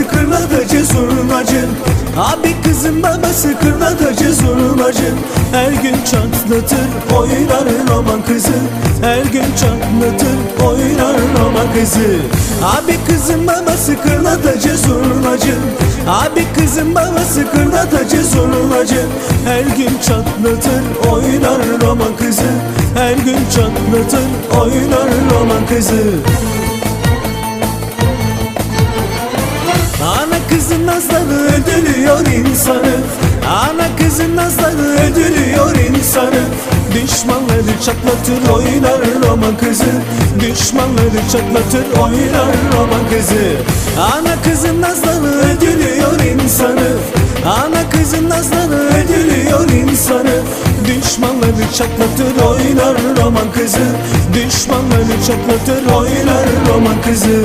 kırlatıcı zurnacı. Abi kızın babası kırlatıcı zurnacı. Her gün çatlatır oynar roman kızı. Her gün çatlatır oynar roman kızı. Abi kızın babası kırlatıcı zurnacı. Abi kızın babası kırlatıcı zurnacı. Her gün çatlatır oynar roman kızı. Her gün çatlatır oynar roman kızı. Ana kızın nazları öldürüyor insanı. Ana kızın nazları öldürüyor insanı. Düşmanları çatlatır oynar roman kızı. Düşmanları çatlatır oynar roman kızı. Ana kızın nazları öldürüyor insanı. Ana kızın nazları öldürüyor insanı. Düşmanları çatlatır oynar roman kızı. Düşmanları çatlatır oynar roman kızı.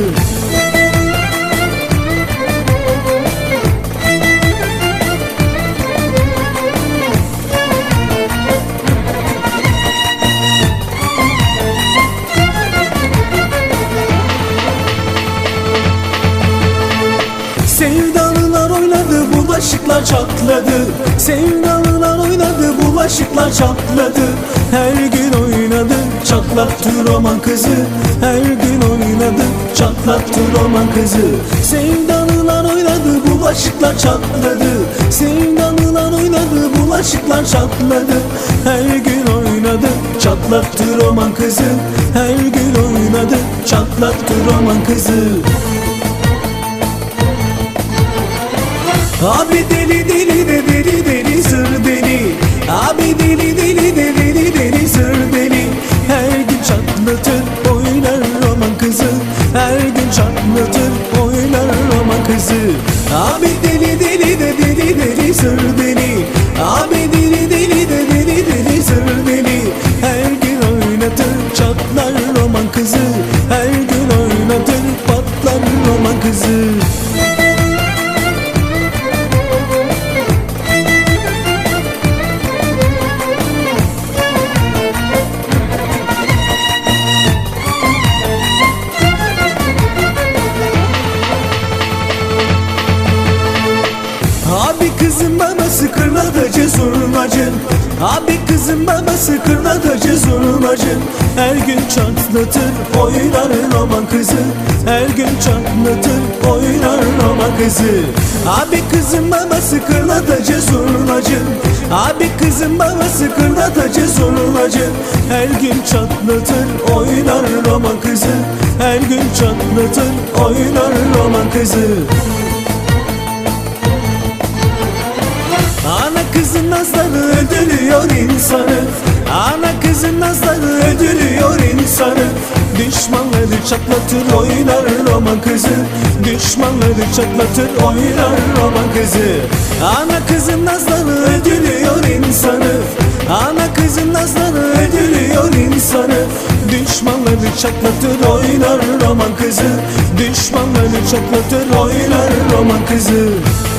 Sevdalılar oynadı, bulaşıklar çatladı. Sevdalılar oynadı, bulaşıklar çatladı. Her gün oynadı, çatlattı roman kızı. Her gün oynadı, çatlattı roman kızı. Sevdalılar oynadı, bulaşıklar çatladı. Sevdalılar oynadı, bulaşıklar çatladı. Her gün oynadı, çatlattı roman kızı. Her gün oynadı, çatlattı roman kızı. Abi deli deli de deli deli zır deli. Abi deli deli de deli deli zır deli. Her gün çatlatır oynar roman kızı. Her gün çatlatır oynar roman kızı. Abi deli deli de deli deli zır deli. Abi deli deli de deli deli zır deli. Her gün oynatır çatlar roman kızı. Her gün oynatır patlar roman kızı. Abi kızın babası kırlatıcı zurnacı. Abi kızın babası kırlatıcı zurnacı. Her gün çatlatır oynar roman kızı. Her gün çatlatır oynar roman kızı. Abi kızın babası kırlatıcı zurnacı. Abi kızın babası kırlatıcı zurnacı. Her gün çatlatır oynar roman kızı. Her gün çatlatır oynar roman kızı. Ana kızın nazları öldürüyor insanı. Ana kızın nazları öldürüyor insanı. Düşmanları çatlatır oynar roman kızı. Düşmanları çatlatır oynar roman kızı. Ana kızın nazları öldürüyor insanı. Ana kızın nazları öldürüyor insanı. Düşmanları çatlatır oynar roman kızı. Düşmanları çatlatır oynar roman kızı.